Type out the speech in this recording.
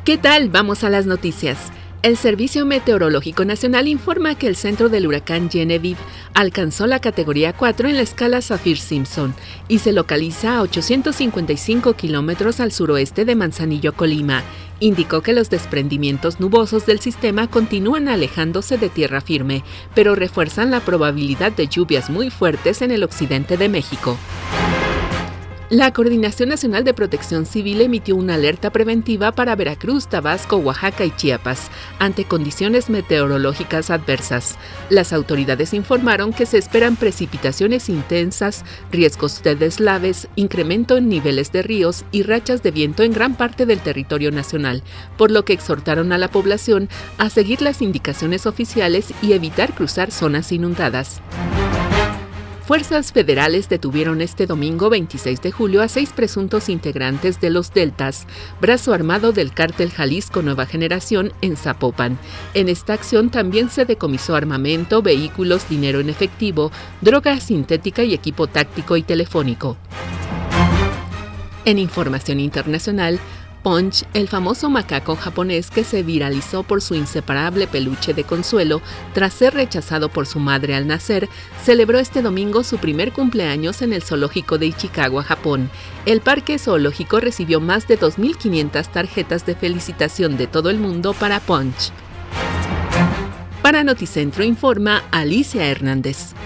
¿Qué tal? Vamos a las noticias. El Servicio Meteorológico Nacional informa que el centro del huracán Genevieve alcanzó la categoría 4 en la escala Saffir-Simpson y se localiza a 855 kilómetros al suroeste de Manzanillo, Colima. Indicó que los desprendimientos nubosos del sistema continúan alejándose de tierra firme, pero refuerzan la probabilidad de lluvias muy fuertes en el occidente de México. La Coordinación Nacional de Protección Civil emitió una alerta preventiva para Veracruz, Tabasco, Oaxaca y Chiapas, ante condiciones meteorológicas adversas. Las autoridades informaron que se esperan precipitaciones intensas, riesgos de deslaves, incremento en niveles de ríos y rachas de viento en gran parte del territorio nacional, por lo que exhortaron a la población a seguir las indicaciones oficiales y evitar cruzar zonas inundadas. Fuerzas federales detuvieron este domingo 26 de julio a 6 presuntos integrantes de los Deltas, brazo armado del cártel Jalisco Nueva Generación en Zapopan. En esta acción también se decomisó armamento, vehículos, dinero en efectivo, droga sintética y equipo táctico y telefónico. En información internacional, Punch, el famoso macaco japonés que se viralizó por su inseparable peluche de Consuelo tras ser rechazado por su madre al nacer, celebró este domingo su primer cumpleaños en el zoológico de Ichikawa, Japón. El parque zoológico recibió más de 2.500 tarjetas de felicitación de todo el mundo para Punch. Para Noticentro informa Alicia Hernández.